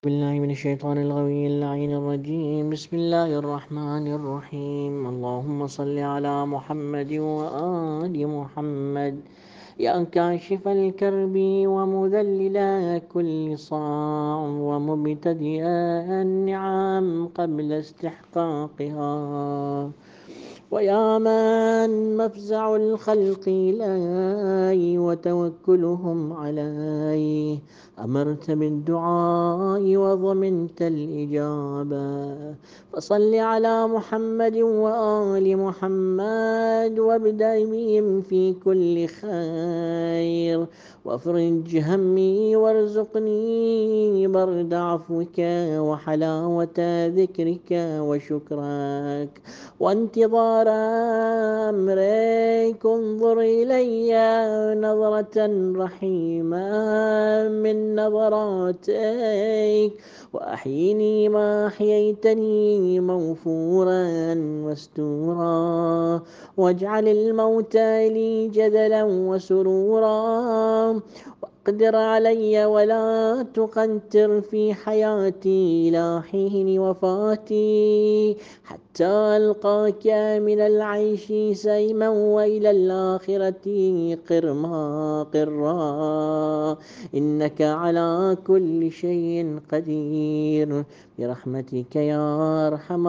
بالله من الشيطان الغوي اللعين الرجيم. بسم الله الرحمن الرحيم. اللهم صل على محمد وآل محمد يا كاشف الكرب ومذلل كل صاع ومبتدئ النعم قبل استحقاقها، ويا من مفزع الخلق إليه وتوكلهم عليه، أمرت بالدعاء وضمنت الإجابة. فصل على محمد وآل محمد وابدأ بهم في كل خير، وافرج همي وارزقني برد عفوك وحلاوة ذكرك وشكرك وانتظار أمرك. انظر إلي نظرة رحيمة من نظراتك، وأحيني ما أحييتني موفورا مستورا، واجعل الموت لي جدلا وسرورا، واقدر علي ولا تقنتر في حياتي إلى حين وفاتي، حتى ألقاك من العيش سيما وإلى الآخرة قرما قرا، إنك على كل شيء قدير برحمتك يا أرحم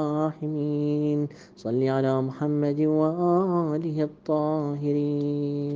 الراحمين. صل على محمد وآله الطاهرين.